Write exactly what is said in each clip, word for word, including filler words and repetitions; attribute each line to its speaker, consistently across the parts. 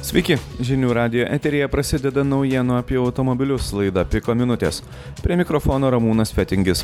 Speaker 1: Sveiki, žinių radijo eteryje prasideda naujienų apie automobilius laida Piko minutės. Prie mikrofono Ramūnas Fetingis.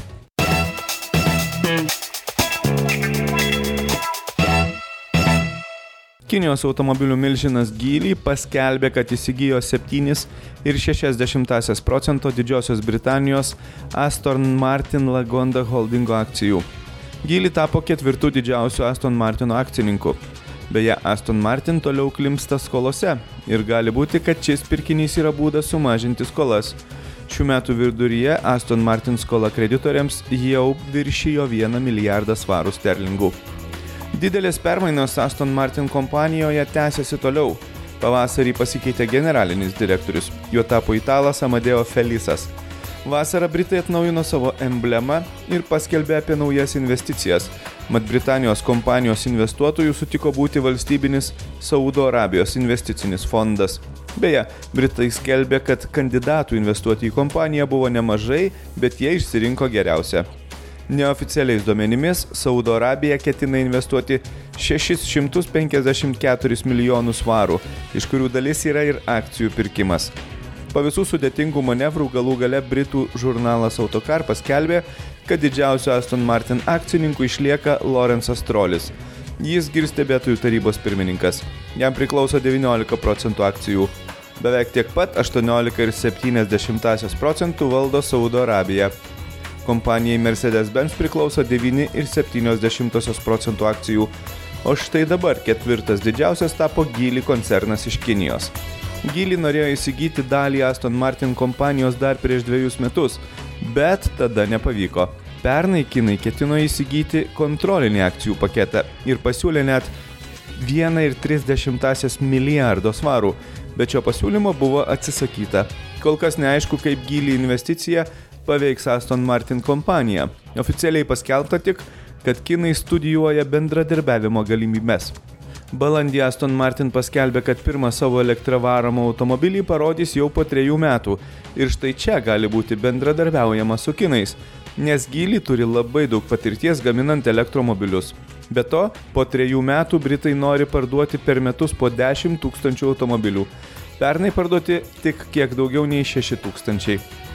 Speaker 1: Kinijos automobilių milžinas Geely paskelbė, kad įsigijo septyni ir šešias dešimtąsias procento Didžiosios Britanijos Aston Martin Lagonda holdingo akcijų. Geely tapo ketvirtų didžiausių Aston Martino akcininkų. Beje, Aston Martin toliau klimpsta skolose ir gali būti, kad šis pirkinys yra būdas sumažinti skolas. Šių metų viduryje Aston Martin skola kreditoriams jau viršijo vieną milijardą svarų sterlingų. Didelės permainos Aston Martin kompanijoje tęsiasi toliau. Pavasarį pasikeitė generalinis direktorius. Juo tapo italas Amadeo Felisas. Vasarą Britai atnaujino savo emblemą ir paskelbė apie naujas investicijas. Mat Britanijos kompanijos investuotojų sutiko būti valstybinis Saudo Arabijos investicinis fondas. Beje, Britai skelbė, kad kandidatų investuoti į kompaniją buvo nemažai, bet jie išsirinko geriausią. Neoficialiais duomenimis Saudo Arabija ketina investuoti šešis šimtus penkiasdešimt keturis milijonus svarų, iš kurių dalis yra ir akcijų pirkimas. Po visų sudėtingų manevrų galų gale Britų žurnalas Autocar paskelbė, kad didžiausiu Aston Martin akcininku išlieka Lawrence'as Strollis. Jis gi ir stebėtojų tarybos pirmininkas. Jam priklauso devyniolika procentų akcijų. Beveik tiek pat aštuoniolika ir septynias dešimtąsias procentų valdo Saudo Arabija. Kompanijai Mercedes-Benz priklauso devyni ir septynios dešimtosios procentų akcijų, o štai dabar ketvirtas didžiausias tapo Geely koncernas iš Kinijos. Geely norėjo įsigyti dalį Aston Martin kompanijos dar prieš dviejus metus, bet tada nepavyko. Pernai kinai ketino įsigyti kontrolinį akcijų paketą ir pasiūlė net vieną ir tris dešimtąsias milijardo svarų, bet šio pasiūlymo buvo atsisakyta. Kol kas neaišku, kaip Geely investicija paveiks Aston Martin kompaniją. Oficialiai paskelbta tik, kad kinai studijuoja bendradarbiavimo galimybes. Balandį Aston Martin paskelbė, kad pirmą savo elektra varomą automobilį parodys jau po trejų metų. Ir štai čia gali būti bendradarbiaujama su kinais, nes Geely turi labai daug patirties gaminant elektromobilius. Be to, po trejų metų Britai nori parduoti per metus po dešimt tūkstančių automobilių. Pernai parduoti tik kiek daugiau nei šeši tūkstančiai.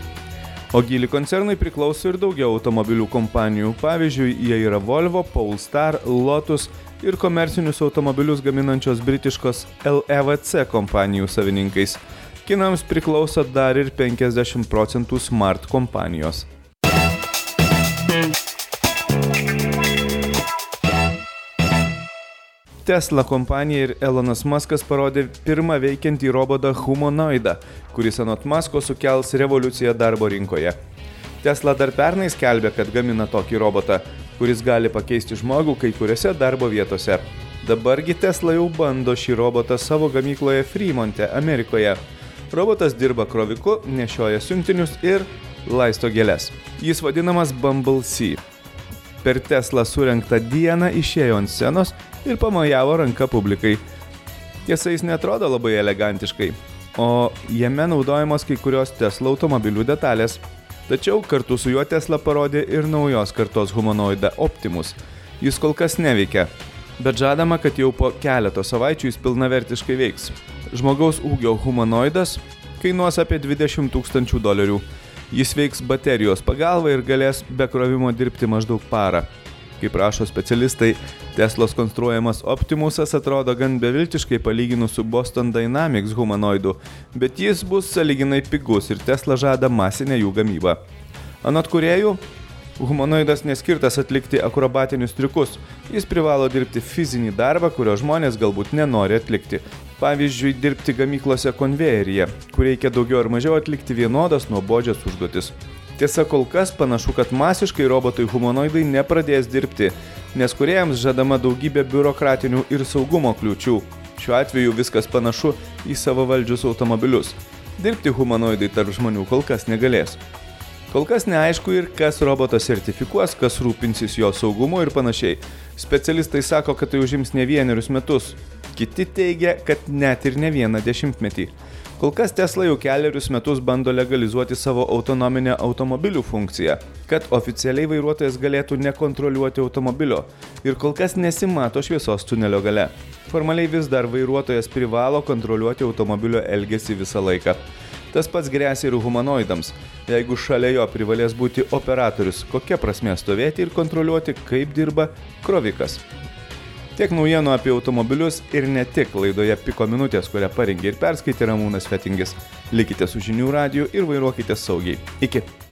Speaker 1: O Geely koncernui priklauso ir daugiau automobilių kompanijų. Pavyzdžiui, jie yra Volvo, Polestar, Lotus ir komercinius automobilius gaminančios britiškos L E V C kompanijų savininkais. Kinams priklauso dar ir penkiasdešimt procentų Smart kompanijos. Tesla kompanija ir Elonas Muskas parodė pirmą veikiantį robotą humanoidą, kuris anot Musko sukels revoliuciją darbo rinkoje. Tesla dar pernai skelbė, kad gamina tokį robotą, kuris gali pakeisti žmogų kai kuriuose darbo vietose. Dabargi Tesla jau bando šį robotą savo gamykloje Fremonte, Amerikoje. Robotas dirba kroviku, nešioja siuntinius ir laisto gėles. Jis vadinamas Bumble C. Per Tesla surengtą dieną išėjo ant scenos ir pamojavo ranką publikai. Tiesa, jis neatrodo labai elegantiškai, o jame naudojamos kai kurios Tesla automobilių detalės. Tačiau kartu su juo Tesla parodė ir naujos kartos humanoidą Optimus. Jis kol kas neveikia, bet žadama, kad jau po keleto savaičių jis pilnavertiškai veiks. Žmogaus ūgio humanoidas kainuos apie dvidešimt tūkstančių dolerių. Jis veiks baterijos pagalba ir galės be krovimo dirbti maždaug parą. Kaip rašo specialistai, Teslos konstruojamas Optimusas atrodo gan beviltiškai palyginus su Boston Dynamics humanoidu, bet jis bus sąlyginai pigus ir Tesla žada masinę jų gamybą. Anot kūrėjų, humanoidas neskirtas atlikti akrobatinius triukus. Jis privalo dirbti fizinį darbą, kurio žmonės galbūt nenori atlikti. Pavyzdžiui, dirbti gamyklose konvejeryje, kur reikia daugiau ar mažiau atlikti vienodas nuobodžias užduotis. Tiesa, kol kas panašu, kad masiškai robotai humanoidai nepradės dirbti, nes kūrėjams žadama daugybė biurokratinių ir saugumo kliūčių. Šiuo atveju viskas panašu į savavaldžius automobilius. Dirbti humanoidai tarp žmonių kol kas negalės. Kol kas neaišku ir kas robotą sertifikuos, kas rūpinsis jo saugumu ir panašiai. Specialistai sako, kad tai užims ne vienerius metus. Kiti teigia, kad net ir ne vieną dešimtmetį. Kol kas Tesla jau kelerius metus bando legalizuoti savo autonominę automobilių funkciją, kad oficialiai vairuotojas galėtų nekontroliuoti automobilio ir kol kas nesimato šviesos tunelio gale. Formaliai vis dar vairuotojas privalo kontroliuoti automobilio elgesį visą laiką. Tas pats gresia ir humanoidams. Jeigu šalia jo privalės būti operatorius, kokia prasmė stovėti ir kontroliuoti, kaip dirba krovikas. Tiek naujienų apie automobilius ir ne tik laidoje Piko minutės, kurią parengė ir perskaitė Ramūnas Fetingis. Likite su Žinių radiju ir vairuokite saugiai. Iki.